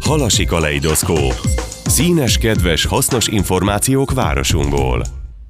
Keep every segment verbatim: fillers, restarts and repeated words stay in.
Halasi kaleidoszkóp. Színes, kedves, hasznos információk városunkból.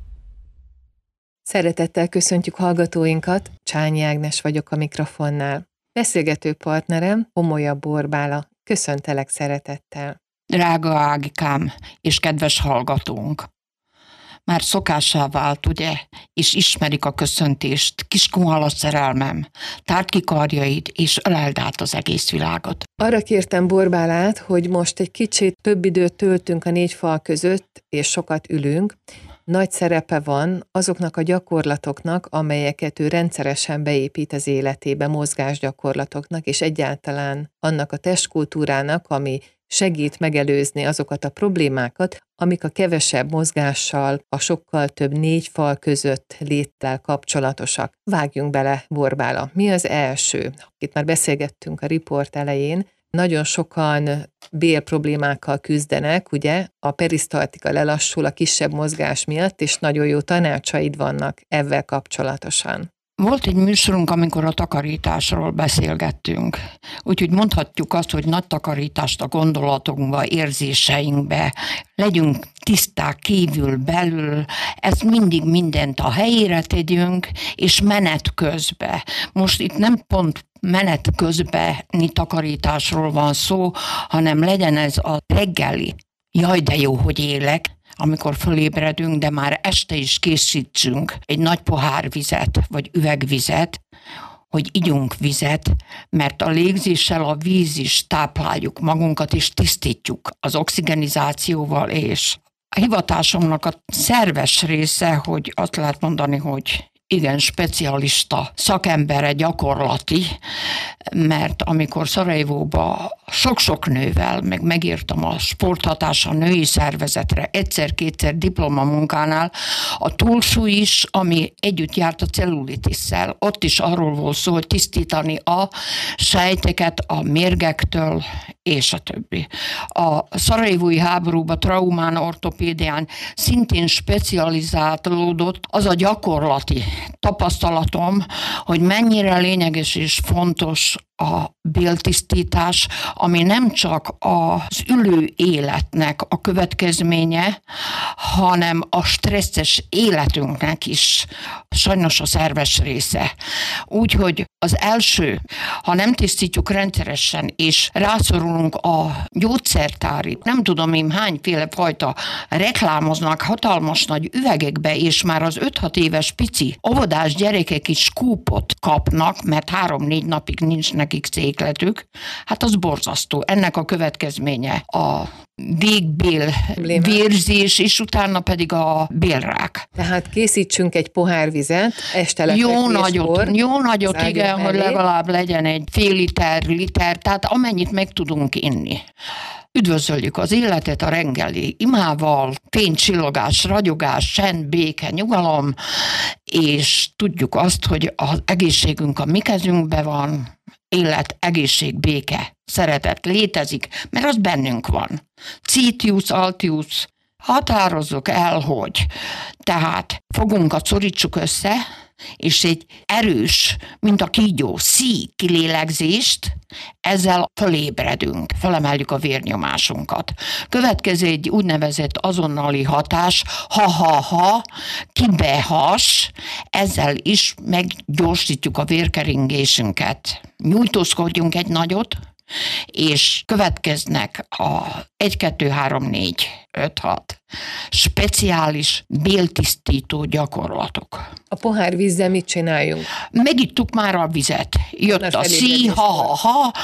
Szeretettel köszöntjük hallgatóinkat, Csányi Ágnes vagyok a mikrofonnál. Beszélgető partnerem Homolya Borbála. Köszöntelek szeretettel. Drága Ágikám és kedves hallgatónk! Már szokássá vált, ugye, és ismerik a köszöntést. Kiskunhala szerelmem, tárd ki karjaid, és öleld át az egész világot. Arra kértem Borbálát, hogy most egy kicsit több időt töltünk a négy fal között, és sokat ülünk. Nagy szerepe van azoknak a gyakorlatoknak, amelyeket ő rendszeresen beépít az életébe, mozgásgyakorlatoknak, és egyáltalán annak a testkultúrának, ami segít megelőzni azokat a problémákat, amik a kevesebb mozgással, a sokkal több négy fal között léttel kapcsolatosak. Vágjunk bele, Borbála. Mi az első? Itt már beszélgettünk a riport elején. Nagyon sokan bélproblémákkal küzdenek, ugye? A perisztaltika lelassul a kisebb mozgás miatt, és nagyon jó tanácsaid vannak ezzel kapcsolatosan. Volt egy műsorunk, amikor a takarításról beszélgettünk. Úgyhogy mondhatjuk azt, hogy nagy takarítást a gondolatunkba, érzéseinkbe, legyünk tiszták kívül, belül, ezt mindig mindent a helyére tegyünk, és menet közben. Most itt nem pont menet közbeni takarításról van szó, hanem legyen ez a reggeli. Jaj, de jó, hogy élek, amikor fölébredünk, de már este is készítsünk egy nagy pohár vizet, vagy üvegvizet, hogy igyunk vizet, mert a légzéssel a víz is tápláljuk magunkat, és tisztítjuk az oxigenizációval, és a hivatásomnak a szerves része, hogy azt lehet mondani, hogy igen, specialista, szakembere, gyakorlati, mert amikor Szarajevóba sok-sok nővel, meg megírtam a Sporthatás a női szervezetre, egyszer-kétszer diplomamunkánál, a túlsúly is, ami együtt járt a cellulitisszel, ott is arról volt szó, hogy tisztítani a sejteket a mérgektől, és a többi. A szarajevói háborúban, traumán, ortopédián szintén specializálódott az a gyakorlati tapasztalatom, hogy mennyire lényeges és fontos a béltisztítás, ami nem csak az ülő életnek a következménye, hanem a stresszes életünknek is sajnos a szerves része. Úgyhogy az első, ha nem tisztítjuk rendszeresen, és rászorulunk a gyógyszertári, nem tudom én hányféle fajta reklámoznak hatalmas nagy üvegekbe, és már az öt-hat éves pici óvodás gyerekek is skúpot kapnak, mert három-négy napig nincs nekik székletük, hát az borzasztó. Ennek a következménye a végbél vérzés, és utána pedig a bélrák. Tehát készítsünk egy pohár vizet, este lefekvéskor. Jó nagyot, jó nagyot, igen, elé. Hogy legalább legyen egy fél liter, liter, tehát amennyit meg tudunk inni. Üdvözöljük az életet a reggeli imával, fénycsillogás, ragyogás, csend, béke, nyugalom, és tudjuk azt, hogy az egészségünk a mi kezünkben van, élet, egészség, béke, szeretet létezik, mert az bennünk van. Citius, altius, határozzuk el, hogy tehát fogunkat szorítsuk össze, és egy erős, mint a kígyó, szí kilélegzést, ezzel fölébredünk, felemeljük a vérnyomásunkat. Következő egy úgynevezett azonnali hatás, ha-ha-ha, kibehas, ezzel is meggyorsítjuk a vérkeringésünket. Nyújtózkodjunk egy nagyot, és következnek a egy, kettő, három, négy, öt, hat speciális béltisztító gyakorlatok. A pohár vízzel mit csináljunk? Megittuk már a vizet. Jött a szí, ha-ha-ha,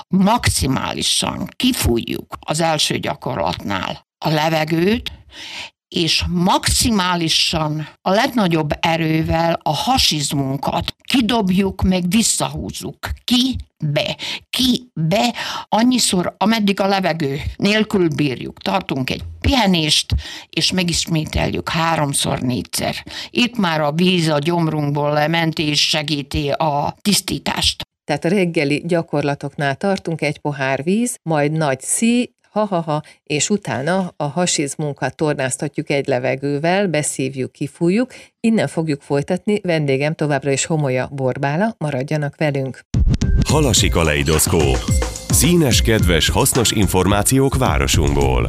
maximálisan kifújjuk az első gyakorlatnál a levegőt, és maximálisan a legnagyobb erővel a hasizmunkat kidobjuk, meg visszahúzzuk. Ki, be, ki, be, annyiszor, ameddig a levegő nélkül bírjuk. Tartunk egy pihenést, és megismételjük háromszor, négyszer. Itt már a víz a gyomrunkból lement, és segíti a tisztítást. Tehát a reggeli gyakorlatoknál tartunk, egy pohár víz, majd nagy szí, ha-ha-ha, és utána a hasizmunkat tornáztatjuk egy levegővel, beszívjuk, kifújjuk, innen fogjuk folytatni, vendégem továbbra is Homolya Borbála, maradjanak velünk. Halasi kaleidoszkóp. Színes, kedves, hasznos információk városunkból.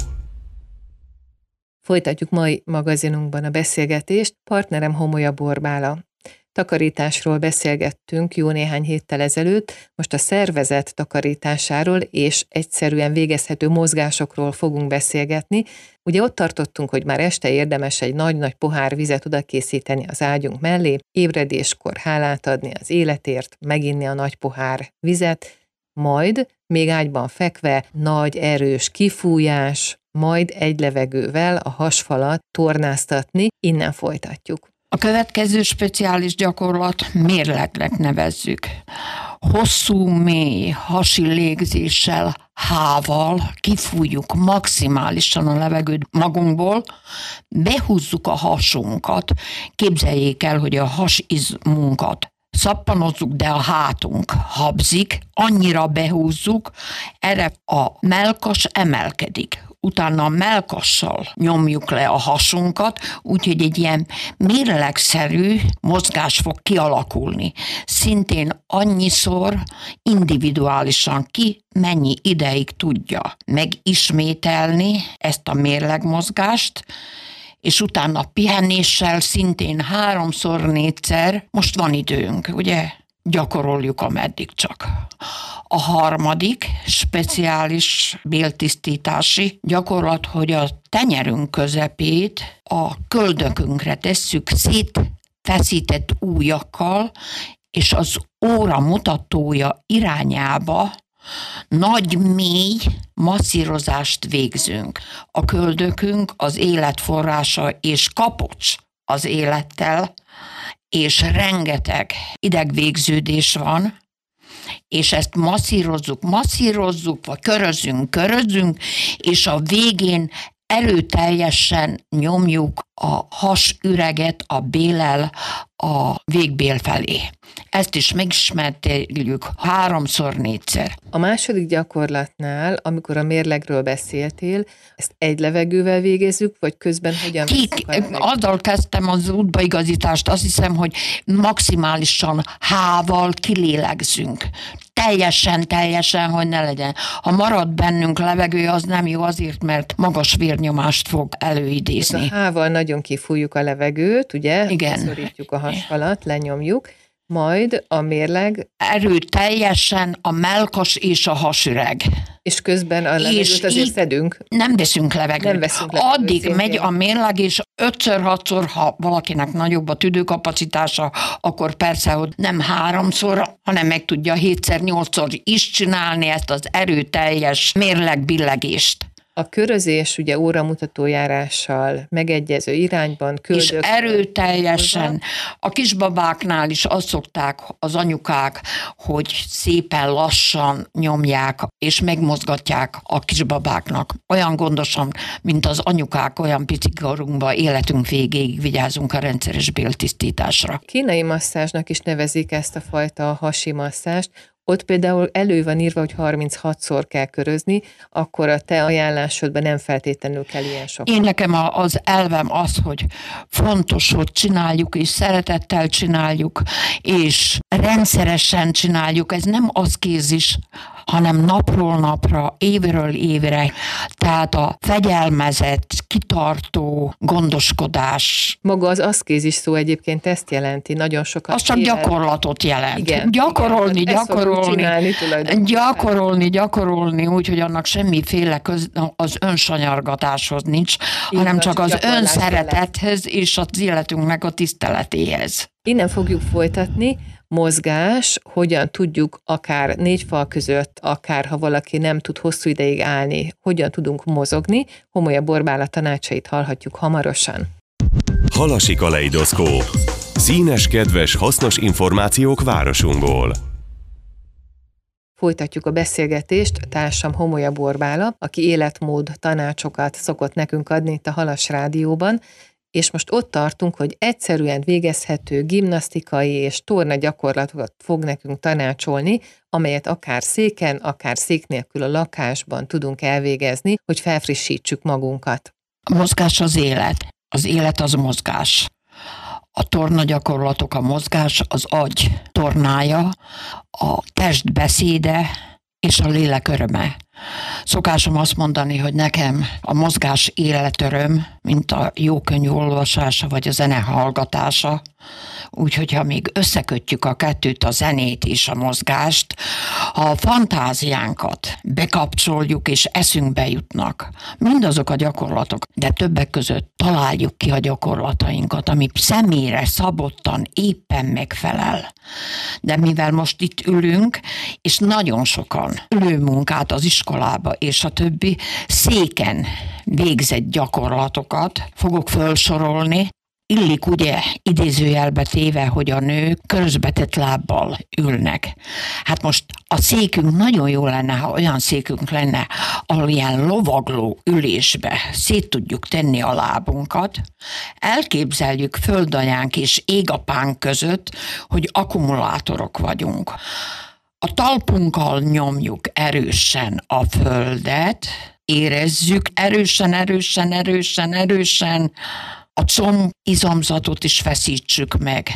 Folytatjuk mai magazinunkban a beszélgetést. Partnerem Homolya Borbála. Takarításról beszélgettünk jó néhány héttel ezelőtt, most a szervezet takarításáról és egyszerűen végezhető mozgásokról fogunk beszélgetni. Ugye ott tartottunk, hogy már este érdemes egy nagy-nagy pohár vizet oda készíteni az ágyunk mellé, ébredéskor hálát adni az életért, meginni a nagy pohár vizet, majd még ágyban fekve nagy erős kifújás, majd egy levegővel a hasfalat tornáztatni, innen folytatjuk. A következő speciális gyakorlat mérlegnek nevezzük. Hosszú, mély, hasi légzéssel, hával kifújjuk maximálisan a levegőt magunkból, behúzzuk a hasunkat, képzeljék el, hogy a hasizmunkat szappanozzuk, de a hátunk habzik, annyira behúzzuk, erre a mellkas emelkedik. Utána a mellkassal nyomjuk le a hasunkat, úgyhogy egy ilyen mérlegszerű mozgás fog kialakulni. Szintén annyiszor individuálisan ki mennyi ideig tudja megismételni ezt a mérlegmozgást, és utána pihenéssel szintén háromszor, négyszer, most van időnk, ugye? Gyakoroljuk, ameddig csak. A harmadik speciális béltisztítási gyakorlat, hogy a tenyerünk közepét a köldökünkre tesszük szétfeszített ujjakkal, és az óra mutatója irányába nagy, mély masszírozást végzünk. A köldökünk az élet forrása és kapocs az élettel, és rengeteg idegvégződés van, és ezt masszírozzuk, masszírozzuk, vagy körözünk, körözünk, és a végén erőteljesen nyomjuk a hasüreget a béllel a végbél felé. Ezt is megismerteljük háromszor, négyszer. A második gyakorlatnál, amikor a mérlegről beszéltél, ezt egy levegővel végezzük, vagy közben hogyan Ki, azzal kezdtem az útbaigazítást, azt hiszem, hogy maximálisan hával kilélegzünk. Teljesen, teljesen, hogy ne legyen. Ha marad bennünk levegő, az nem jó azért, mert magas vérnyomást fog előidézni. A hával nagyon kifújjuk a levegőt, ugye? Igen. Szorítjuk a hasfalat, lenyomjuk, majd a mérleg... Erőteljesen a mellkas és a hasüreg. És közben a levegőt azért szedünk. Nem veszünk levegőt. Nem veszünk levegőt. Addig szintén megy a mérleg, és ötször-hatszor, ha valakinek nagyobb a tüdőkapacitása, akkor persze, hogy nem háromszor, hanem meg tudja hétszer-nyolcszor is csinálni ezt az erőteljes mérlegbillegést. A körözés ugye óramutatójárással megegyező irányban, köldök. És erőteljesen. A kisbabáknál is azt szokták az anyukák, hogy szépen lassan nyomják, és megmozgatják a kisbabáknak. Olyan gondosan, mint az anyukák, olyan picikorunkban életünk végéig vigyázunk a rendszeres béltisztításra. Kínai masszázsnak is nevezik ezt a fajta hasi masszást. Ott például elő van írva, hogy harminchatszor kell körözni, akkor a te ajánlásodban nem feltétlenül kell ilyen sok. Én nekem az elvem az, hogy fontos, hogy csináljuk, és szeretettel csináljuk, és rendszeresen csináljuk. Ez nem aszkézis, hanem napról napra, évről évre. Tehát a fegyelmezett, kitartó gondoskodás. Maga az aszkézis szó egyébként ezt jelenti, nagyon sokat. Az csak élet. gyakorlatot jelent. Igen, gyakorolni, igen, gyakorolni, csinálni, gyakorolni, gyakorolni, úgy, hogy annak semmiféle köz, az önsanyargatáshoz nincs, így hanem van, csak az önszeretethez kellett. és az életünknek a tiszteletéhez. Innen fogjuk folytatni. Mozgás, hogyan tudjuk akár négy fal között, akár ha valaki nem tud hosszú ideig állni, hogyan tudunk mozogni. Homolya Borbála tanácsait hallhatjuk hamarosan. Halasi kaleidoszkóp. Színes, kedves, hasznos információk városunkból. Folytatjuk a beszélgetést, társam Homolya Borbála, aki életmód tanácsokat szokott nekünk adni itt a Halas Rádióban, és most ott tartunk, hogy egyszerűen végezhető gimnasztikai és torna gyakorlatokat fog nekünk tanácsolni, amelyet akár széken, akár szék nélkül a lakásban tudunk elvégezni, hogy felfrissítsük magunkat. A mozgás az élet. Az élet az mozgás. A torna gyakorlatok, a mozgás az agy tornája, a test beszéde, és a lélek öröme. Szokásom azt mondani, hogy nekem a mozgás életöröm, mint a jó könyv olvasása vagy a zene hallgatása. Úgyhogy ha még összekötjük a kettőt, a zenét és a mozgást, ha a fantáziánkat bekapcsoljuk és eszünkbe jutnak mindazok a gyakorlatok, de többek között találjuk ki a gyakorlatainkat, ami személyre szabottan éppen megfelel. De mivel most itt ülünk, és nagyon sokan ülőmunkát az iskolába és a többi széken végzett gyakorlatokat fogok felsorolni, illik ugye idézőjelbe téve, hogy a nők körözbetett lábbal ülnek. Hát most a székünk nagyon jó lenne, ha olyan székünk lenne, ahol ilyen lovagló ülésbe szét tudjuk tenni a lábunkat. Elképzeljük földanyánk és égapánk között, hogy akkumulátorok vagyunk. A talpunkkal nyomjuk erősen a földet, érezzük erősen, erősen, erősen, erősen, a comb izomzatot is feszítsük meg.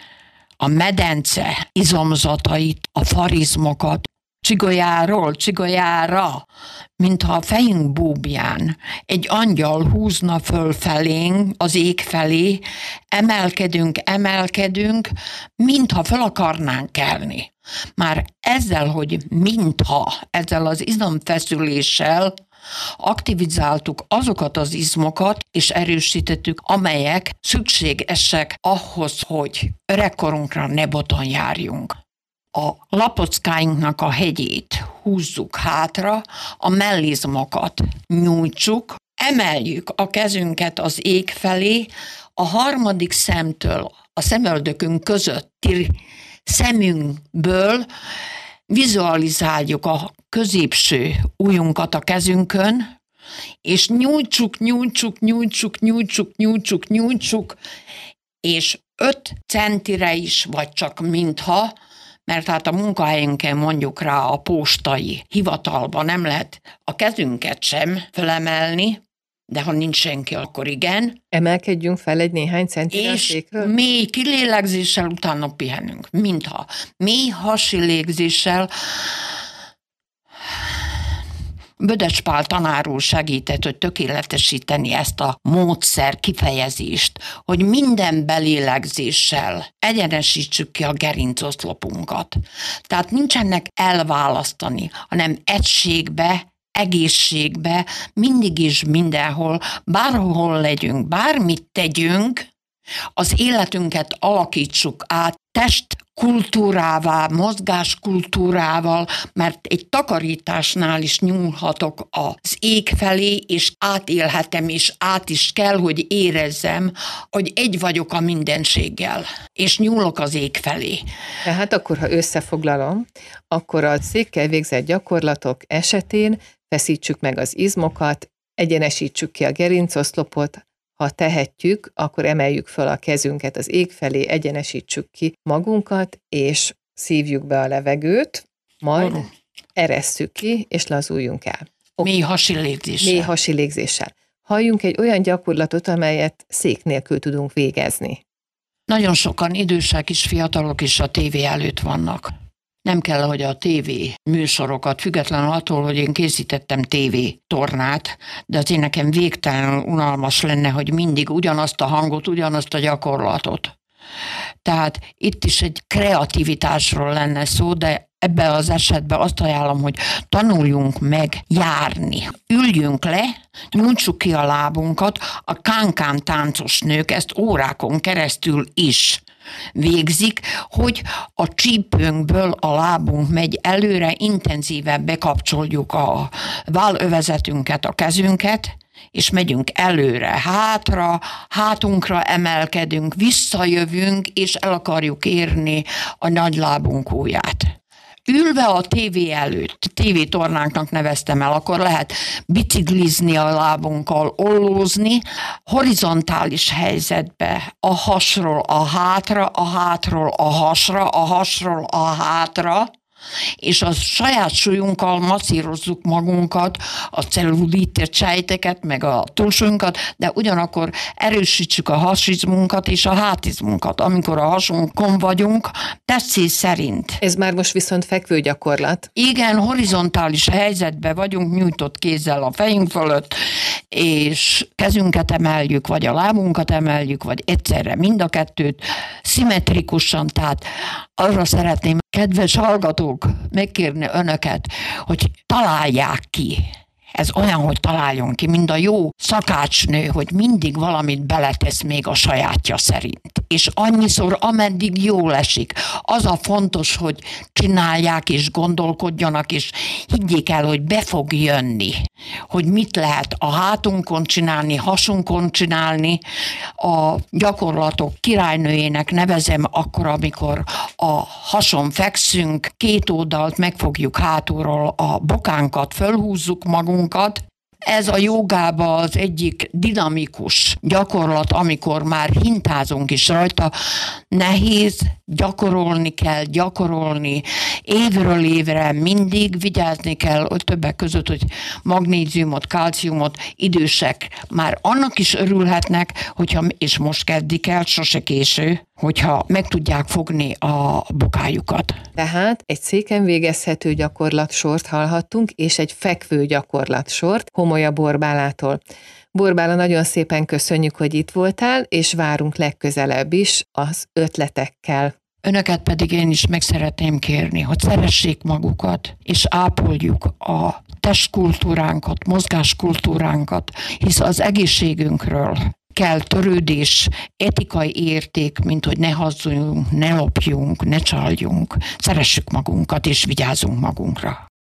A medence izomzatait, a farizmokat, csigolyáról csigolyára, mintha a fejünk búbján egy angyal húzna föl felénk, az ég felé, emelkedünk, emelkedünk, mintha fel akarnánk kelni. Már ezzel, hogy mintha, ezzel az izomfeszüléssel aktivizáltuk azokat az izmokat, és erősítettük, amelyek szükségesek ahhoz, hogy öregkorunkra ne boton járjunk. A lapockáinknak a hegyét húzzuk hátra, a mellizmokat nyújtsuk, emeljük a kezünket az ég felé, a harmadik szemtől a szemöldökünk közötti szemünkből vizualizáljuk a középső ujjunkat a kezünkön, és nyújtsuk, nyújtsuk, nyújtsuk, nyújtsuk, nyújtsuk, nyújtsuk, és öt centire is, vagy csak mintha, mert hát a munkahelyünken mondjuk rá a postai hivatalban nem lehet a kezünket sem felemelni, de ha nincs senki, akkor igen. Emelkedjünk fel egy néhány centire a És székről? mély kilélegzéssel utána pihenünk. Mintha. Mély hasi légzéssel. Bödöcs Pál tanár úr segített, hogy tökéletesíteni ezt a módszer kifejezést, hogy minden belélegzéssel egyenesítsük ki a gerincoszlopunkat. Tehát nincsenek elválasztani, hanem egységbe, egészségbe, mindig is mindenhol, bárhol legyünk, bármit tegyünk, az életünket alakítsuk át testkultúrává, mozgáskultúrával, mert egy takarításnál is nyúlhatok az ég felé, és átélhetem, és át is kell, hogy érezzem, hogy egy vagyok a mindenséggel, és nyúlok az ég felé. Tehát akkor, ha összefoglalom, akkor a székkel végzett gyakorlatok esetén feszítsük meg az izmokat, egyenesítsük ki a gerincoszlopot, ha tehetjük, akkor emeljük fel a kezünket az ég felé, egyenesítsük ki magunkat, és szívjuk be a levegőt, majd uh. eresszük ki, és lazuljunk el. Okay. Mély hasi légzéssel. Mély hasi légzéssel. Halljunk egy olyan gyakorlatot, amelyet szék nélkül tudunk végezni. Nagyon sokan idősek is, fiatalok is a tévé előtt vannak. Nem kell, hogy a tévé műsorokat, függetlenül attól, hogy én készítettem tévé tornát, de azért nekem végtelenül unalmas lenne, hogy mindig ugyanazt a hangot, ugyanazt a gyakorlatot. Tehát itt is egy kreativitásról lenne szó, de ebben az esetben azt ajánlom, hogy tanuljunk meg járni. Üljünk le, nyújtsuk ki a lábunkat, a kánkán táncos nők ezt órákon keresztül is végzik, hogy a csípőnkből a lábunk megy előre, intenzíven bekapcsoljuk a vállövezetünket, a kezünket, és megyünk előre, hátra, hátunkra emelkedünk, visszajövünk, és el akarjuk érni a nagylábunk ujját. Ülve a tévé előtt, tévétornánknak neveztem el, akkor lehet biciklizni a lábunkkal, ollózni, horizontális helyzetbe, a hasról a hátra, a hátról a hasra, a hasról a hátra, és a saját súlyunkkal masszírozzuk magunkat, a cellulites sejteket, meg a túlsúlyunkat, de ugyanakkor erősítsük a hasizmunkat és a hátizmunkat, amikor a hasunkon vagyunk, tetszés szerint. Ez már most viszont fekvő gyakorlat. Igen, horizontális helyzetben vagyunk, nyújtott kézzel a fejünk fölött, és kezünket emeljük, vagy a lábunkat emeljük, vagy egyszerre mind a kettőt, szimmetrikusan, tehát arra szeretném, kedves hallgatók, megkérni önöket, hogy találják ki. Ez olyan, hogy találjon ki, mint a jó szakácsnő, hogy mindig valamit beletesz még a sajátja szerint. És annyiszor, ameddig jól esik. Az a fontos, hogy csinálják és gondolkodjanak, és higgyék el, hogy be fog jönni. Hogy mit lehet a hátunkon csinálni, hasunkon csinálni. A gyakorlatok királynőjének nevezem akkor, amikor a hason fekszünk, két oldalt megfogjuk hátulról a bokánkat, fölhúzzuk magunkat. Ez a jogában az egyik dinamikus gyakorlat, amikor már hintázunk is rajta. Nehéz, gyakorolni kell, gyakorolni, évről évre mindig vigyázni kell, hogy többek között, hogy magnéziumot, kalciumot idősek már annak is örülhetnek, hogyha, és most kezdik el, sose késő, hogyha meg tudják fogni a bokájukat. Tehát egy széken végezhető gyakorlatsort hallhattunk, és egy fekvő gyakorlatsort Homolya Borbálától. Borbála, nagyon szépen köszönjük, hogy itt voltál, és várunk legközelebb is az ötletekkel. Önöket pedig én is meg szeretném kérni, hogy szeressék magukat, és ápoljuk a testkultúránkat, mozgáskultúránkat, hisz az egészségünkről kell törődés, etikai érték, mint hogy ne hazudjunk, ne lopjunk, ne csaljunk, szeressük magunkat és vigyázzunk magunkra.